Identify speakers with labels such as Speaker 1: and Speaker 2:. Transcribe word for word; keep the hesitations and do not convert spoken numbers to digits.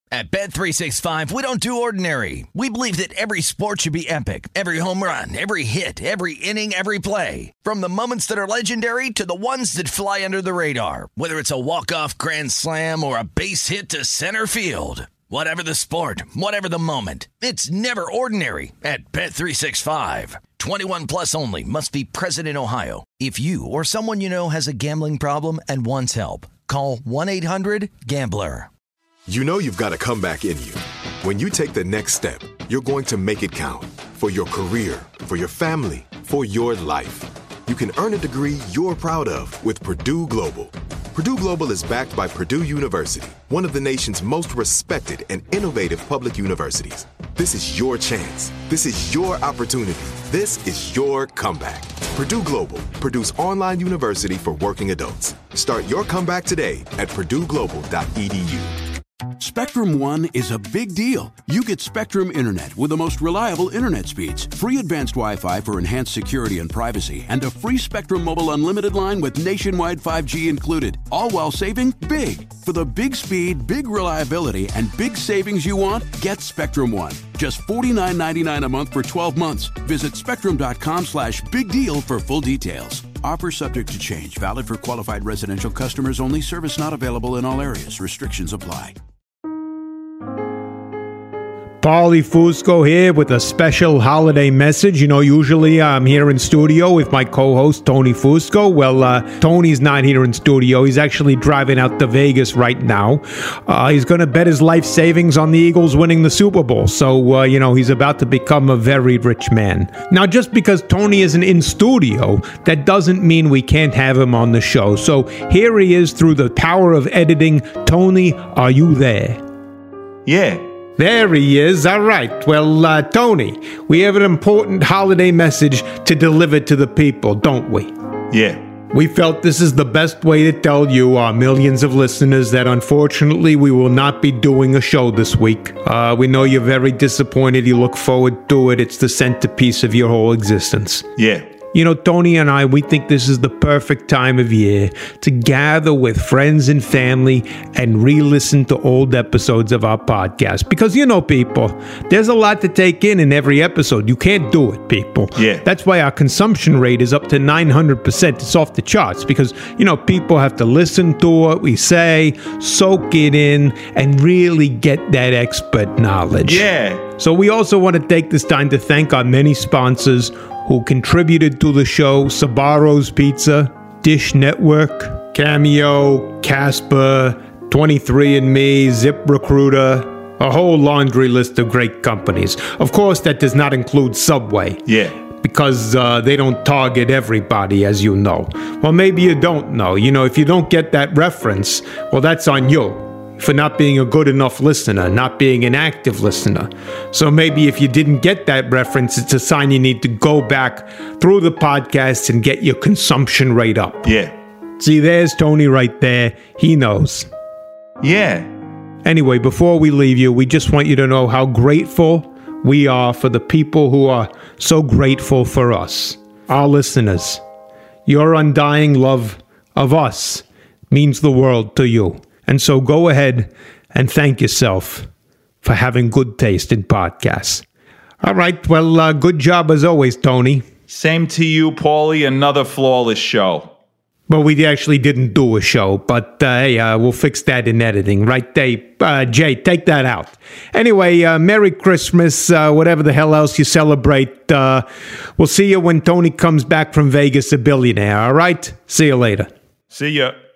Speaker 1: At Bet three sixty-five, we don't do ordinary. We believe that every sport should be epic. Every home run, every hit, every inning, every play. From the moments that are legendary to the ones that fly under the radar. Whether it's a walk-off grand slam or a base hit to center field. Whatever the sport, whatever the moment. It's never ordinary at Bet three sixty-five. twenty-one plus only. Must be present in Ohio. If you or someone you know has a gambling problem and wants help, call one eight hundred gambler.
Speaker 2: You know you've got a comeback in you. When you take the next step, you're going to make it count. For your career, for your family, for your life. You can earn a degree you're proud of with Purdue Global. Purdue Global is backed by Purdue University, one of the nation's most respected and innovative public universities. This is your chance. This is your opportunity. This is your comeback. Purdue Global, Purdue's online university for working adults. Start your comeback today at purdue global dot e d u.
Speaker 3: Spectrum One is a big deal. You get Spectrum Internet with the most reliable internet speeds, free advanced Wi-Fi for enhanced security and privacy, and a free Spectrum Mobile Unlimited line with nationwide five G included, all while saving big. For the big speed, big reliability, and big savings you want, get Spectrum One. Just forty-nine ninety-nine a month for twelve months. Visit spectrum.com slash big deal for full details. Offer subject to change. Valid for qualified residential customers only. Service not available in all areas. Restrictions apply.
Speaker 4: Paulie Fusco here with a special holiday message. You know, usually I'm here in studio with my co-host, Tony Fusco. Well, uh, Tony's not here in studio. He's actually driving out to Vegas right now. Uh, he's going to bet his life savings on the Eagles winning the Super Bowl. So, uh, you know, he's about to become a very rich man. Now, just because Tony isn't in studio, that doesn't mean we can't have him on the show. So here he is through the power of editing. Tony, are you there?
Speaker 5: Yeah.
Speaker 4: There he is. All right. Well, uh, Tony, we have an important holiday message to deliver to the people, don't we?
Speaker 5: Yeah.
Speaker 4: We felt this is the best way to tell you, our millions of listeners, that unfortunately we will not be doing a show this week. Uh, we know you're very disappointed. You look forward to it. It's the centerpiece of your whole existence.
Speaker 5: Yeah.
Speaker 4: You know, Tony and I, we think this is the perfect time of year to gather with friends and family and re-listen to old episodes of our podcast. Because, you know, people, there's a lot to take in in every episode. You can't do it, people.
Speaker 5: Yeah.
Speaker 4: That's why our consumption rate is up to nine hundred percent. It's off the charts because, you know, people have to listen to what we say, soak it in, and really get that expert knowledge.
Speaker 5: Yeah.
Speaker 4: So we also want to take this time to thank our many sponsors who contributed to the show: Sbarro's Pizza, Dish Network, Cameo, Casper, twenty-three and me, ZipRecruiter, a whole laundry list of great companies. Of course, that does not include Subway.
Speaker 5: Yeah.
Speaker 4: Because uh, they don't target everybody, as you know. Well, maybe you don't know. You know, if you don't get that reference, well, that's on you for not being a good enough listener, not being an active listener. So maybe if you didn't get that reference, it's a sign you need to go back through the podcast and get your consumption rate up.
Speaker 5: Yeah.
Speaker 4: See, there's Tony right there. He knows.
Speaker 5: Yeah.
Speaker 4: Anyway, before we leave you, we just want you to know how grateful we are for the people who are so grateful for us, our listeners. Your undying love of us means the world to you. And so go ahead and thank yourself for having good taste in podcasts. All right. Well, uh, good job as always, Tony.
Speaker 5: Same to you, Paulie. Another flawless show.
Speaker 4: Well, we actually didn't do a show, but uh, hey, uh, we'll fix that in editing. Right, Dave? Uh, Jay, take that out. Anyway, uh, Merry Christmas, uh, whatever the hell else you celebrate. Uh, we'll see you when Tony comes back from Vegas a billionaire, all right? See you later.
Speaker 5: See ya.